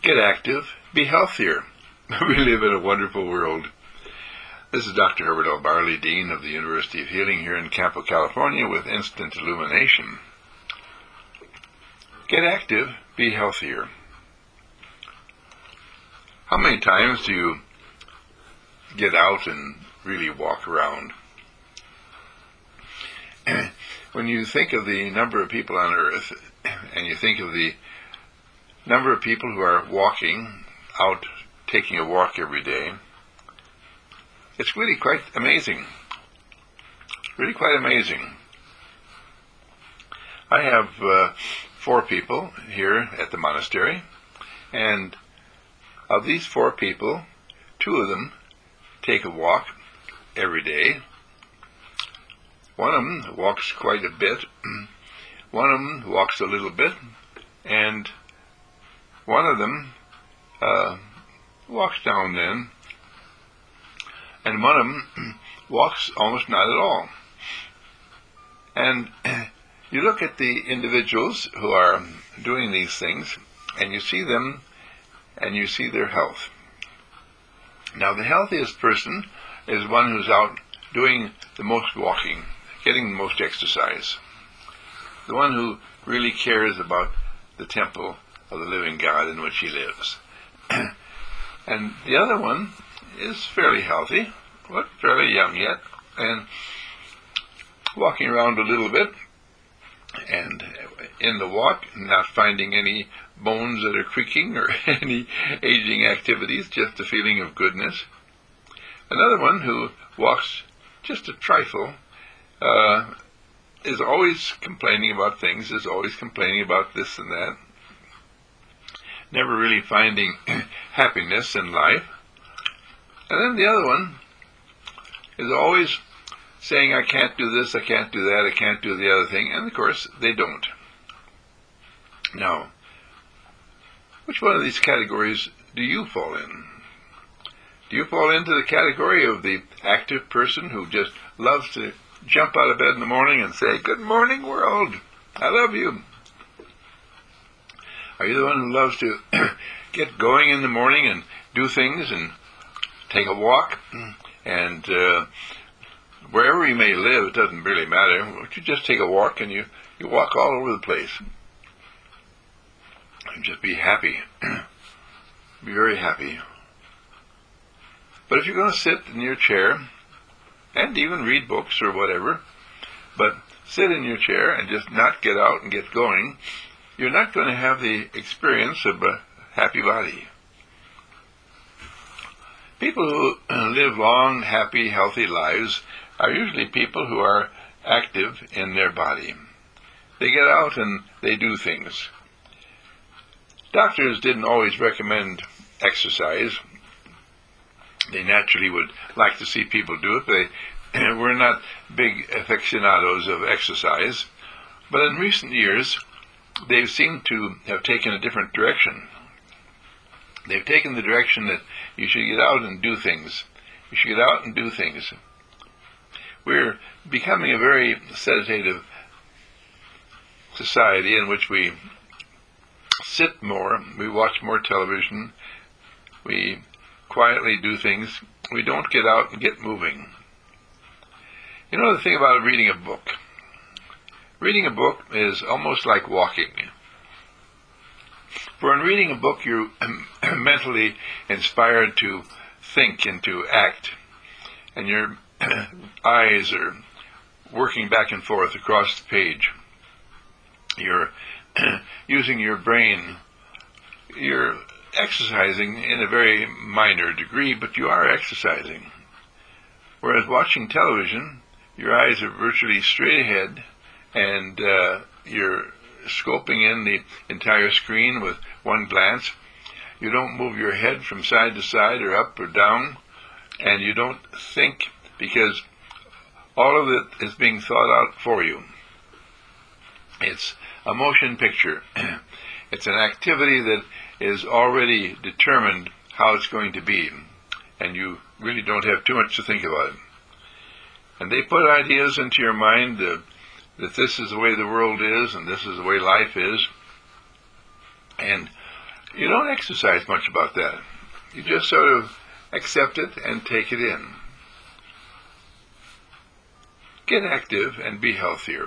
Get active, be healthier. We live in a wonderful world. This is Dr. Herbert L. Barley, Dean of the University of Healing here in Campo, California, with Instant Illumination. Get active, be healthier. How many times do you get out and really walk around? When you think of the number of people on Earth, and you think of the number of people who are walking out, taking a walk every day, it's really quite amazing. Really quite amazing. I have 4 people here at the monastery, and of these 4 people, 2 of them take a walk every day. One of them walks quite a bit. One of them walks a little bit, and one of them walks now and then, and one of them walks almost not at all. And you look at the individuals who are doing these things, and you see them, and you see their health. Now, the healthiest person is one who's out doing the most walking, getting the most exercise. The one who really cares about the temple of the living God in which he lives. And the other one is fairly healthy, but fairly young yet, and walking around a little bit, and in the walk, not finding any bones that are creaking or any aging activities, just a feeling of goodness. Another one who walks just a trifle, is always complaining about things, is always complaining about this and that, never really finding happiness in life. And then the other one is always saying, I can't do this, I can't do that, I can't do the other thing, and of course they don't. Now, which one of these categories do you fall in? Do you fall into the category of the active person who just loves to jump out of bed in the morning and say, good morning, world, I love you? Are you the one who loves to get going in the morning and do things and take a walk? And wherever you may live, it doesn't really matter. You just take a walk and you walk all over the place. And just be happy. Be very happy. But if you're going to sit in your chair, and even read books or whatever, but sit in your chair and just not get out and get going, you're not going to have the experience of a happy body. People who live long, happy, healthy lives are usually people who are active in their body. They get out and they do things. Doctors didn't always recommend exercise. They naturally would like to see people do it. They were not big aficionados of exercise. But in recent years, they seem to have taken a different direction. They've taken the direction that you should get out and do things. You should get out and do things. We're becoming a very sedative society in which we sit more, we watch more television, we quietly do things. We don't get out and get moving. You know the thing about reading a book? Reading a book is almost like walking. For in reading a book, you're mentally inspired to think and to act, and your eyes are working back and forth across the page. You're using your brain. You're exercising in a very minor degree, but you are exercising. Whereas watching television, your eyes are virtually straight ahead, and you're scoping in the entire screen with one glance. You don't move your head from side to side or up or down, and you don't think, because all of it is being thought out for you. It's a motion picture. It's an activity that is already determined how it's going to be, and you really don't have too much to think about it. And they put ideas into your mind that this is the way the world is, and this is the way life is. And you don't exercise much about that. You just sort of accept it and take it in. Get active and be healthier.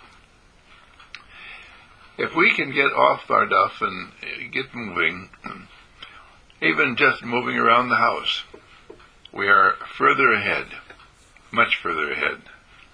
If we can get off our duff and get moving, even just moving around the house, we are further ahead, much further ahead.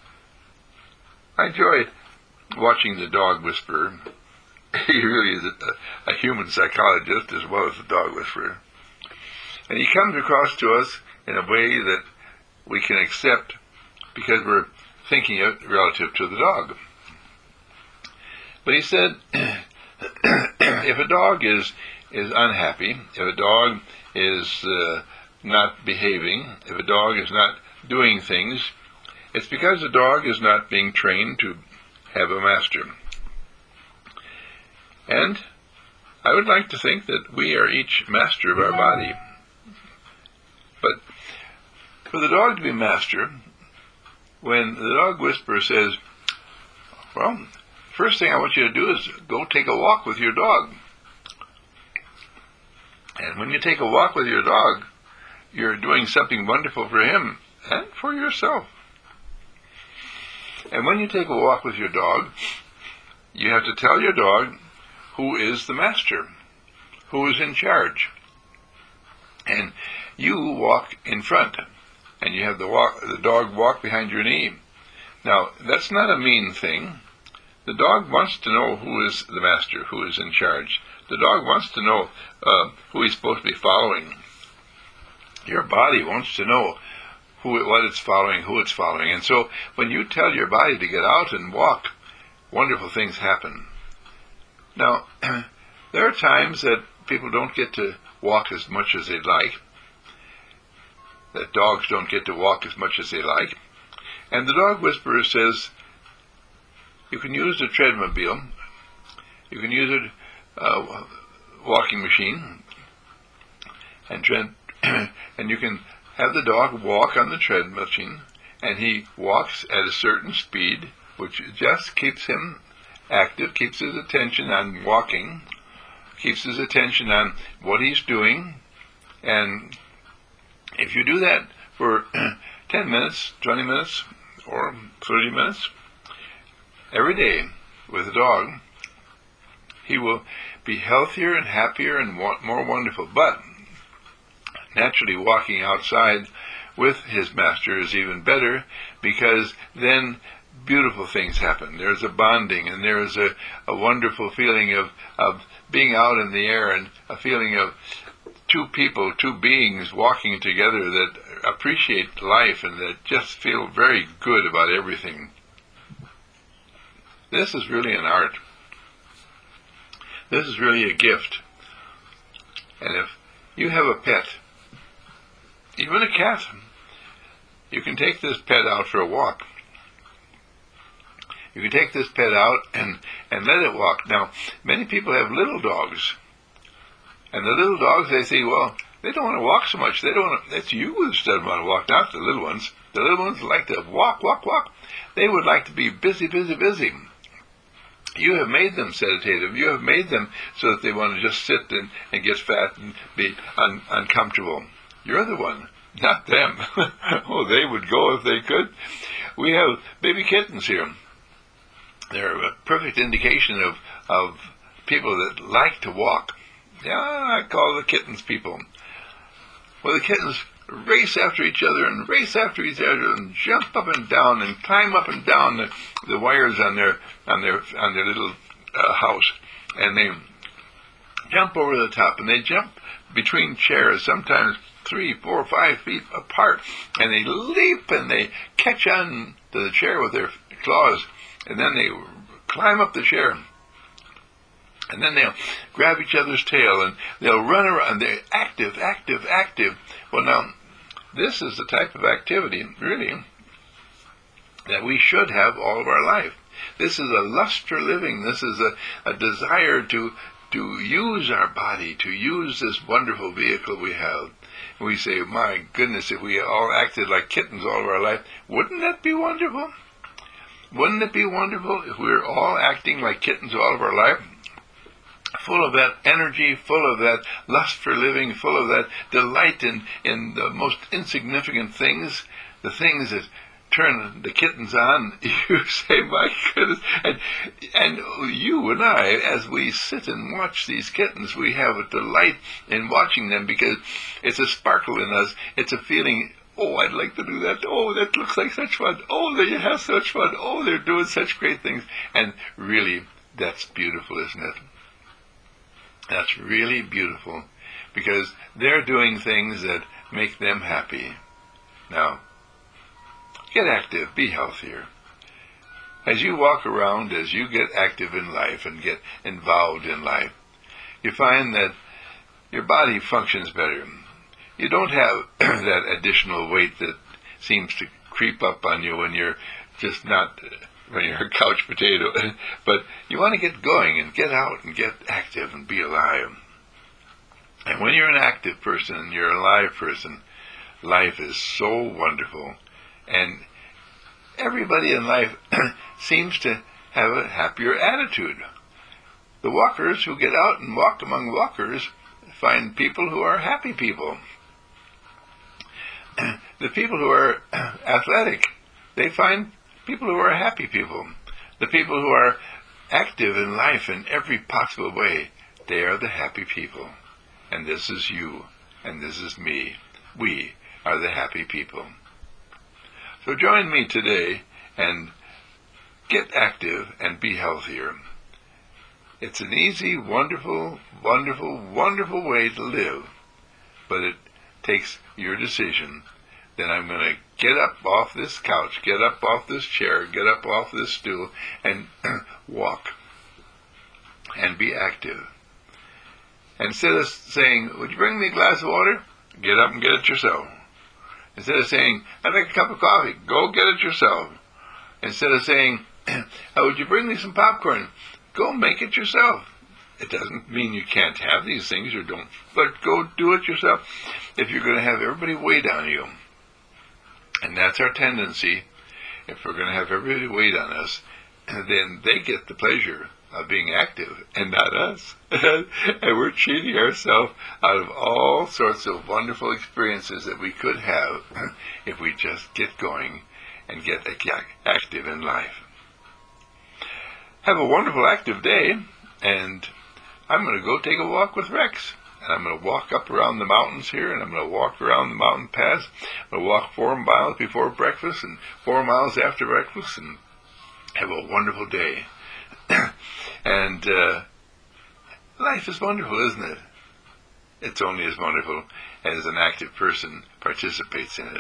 I enjoyed watching the dog whisperer. He really is a human psychologist as well as a dog whisperer. And he comes across to us in a way that we can accept because we're thinking it relative to the dog. But he said, if a dog is unhappy, if a dog is not behaving, if a dog is not doing things, it's because the dog is not being trained to have a master. And I would like to think that we are each master of our body. But for the dog to be master, when the dog whisperer says, well, first thing I want you to do is go take a walk with your dog. And when you take a walk with your dog, you're doing something wonderful for him and for yourself. And when you take a walk with your dog, you have to tell your dog who is the master, who is in charge. And you walk in front, and you have the dog walk behind your knee. Now, that's not a mean thing. The dog wants to know who is the master, who is in charge. The dog wants to know who he's supposed to be following. Your body wants to know what it's following, who it's following. And so when you tell your body to get out and walk, wonderful things happen. Now, there are times that people don't get to walk as much as they'd like, that dogs don't get to walk as much as they like. And the dog whisperer says, you can use the treadmill, you can use a walking machine, and you can have the dog walk on the treadmill machine, and he walks at a certain speed, which just keeps him active, keeps his attention on walking, keeps his attention on what he's doing. And if you do that for 10 minutes, 20 minutes, or 30 minutes, every day with a dog, he will be healthier and happier and more wonderful. But naturally, walking outside with his master is even better, because then beautiful things happen. There's a bonding, and there's a wonderful feeling of being out in the air, and a feeling of two people, two beings walking together that appreciate life and that just feel very good about everything. This is really an art. This is really a gift. And if you have a pet, even a cat, you can take this pet out for a walk. You can take this pet out and let it walk. Now, many people have little dogs. And the little dogs, they say, well, they don't want to walk so much. That's you who doesn't want to walk, not the little ones. The little ones like to walk. They would like to be busy. You have made them sedative. You have made them so that they want to just sit and get fat and be uncomfortable. You're the one, not them. Oh, they would go if they could. We have baby kittens here. They're a perfect indication of people that like to walk. Yeah, I call the kittens people. Well, the kittens race after each other and jump up and down and climb up and down the wires on their little house, and they jump over the top, and they jump between chairs, sometimes 3, 4, 5 feet apart, and they leap and they catch on to the chair with their claws, and then they climb up the chair. And then they'll grab each other's tail, and they'll run around. They're active. Well, now, this is the type of activity, really, that we should have all of our life. This is a lust for living. This is a desire to use our body, to use this wonderful vehicle we have. And we say, my goodness, if we all acted like kittens all of our life, wouldn't that be wonderful? Wouldn't it be wonderful if we were all acting like kittens all of our life? full of that energy, full of that lust for living, full of that delight in the most insignificant things, the things that turn the kittens on. You say, my goodness. And you and I, as we sit and watch these kittens, we have a delight in watching them, because it's a sparkle in us. It's a feeling, oh, I'd like to do that. Oh, that looks like such fun. Oh, they have such fun. Oh, they're doing such great things. And really, that's beautiful, isn't it? That's really beautiful, because they're doing things that make them happy. Now, get active, be healthier. As you walk around, as you get active in life and get involved in life, you find that your body functions better. You don't have that additional weight that seems to creep up on you when you're just not, when you're a couch potato. But you want to get going and get out and get active and be alive. And when you're an active person, you're a live person, life is so wonderful. And everybody in life seems to have a happier attitude. The walkers who get out and walk among walkers find people who are happy people. The people who are athletic, they find people who are happy people. The people who are active in life in every possible way, they are the happy people. And this is you, and this is me. We are the happy people. So join me today and get active and be healthier. It's an easy, wonderful, wonderful, wonderful way to live, but it takes your decision. Then I'm going to get up off this couch, get up off this chair, get up off this stool, and walk and be active. And instead of saying, would you bring me a glass of water? Get up and get it yourself. Instead of saying, I'd like a cup of coffee, go get it yourself. Instead of saying, would you bring me some popcorn? Go make it yourself. It doesn't mean you can't have these things or don't, but go do it yourself. If you're going to have everybody wait on you, and that's our tendency, if we're going to have everybody wait on us, then they get the pleasure of being active and not us. And we're cheating ourselves out of all sorts of wonderful experiences that we could have if we just get going and get active in life. Have a wonderful active day, and I'm going to go take a walk with Rex. And I'm going to walk up around the mountains here, and I'm going to walk around the mountain pass. I'm going to walk 4 miles before breakfast and 4 miles after breakfast, and have a wonderful day. And life is wonderful, isn't it? It's only as wonderful as an active person participates in it.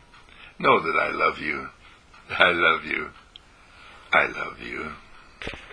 Know that I love you. I love you. I love you.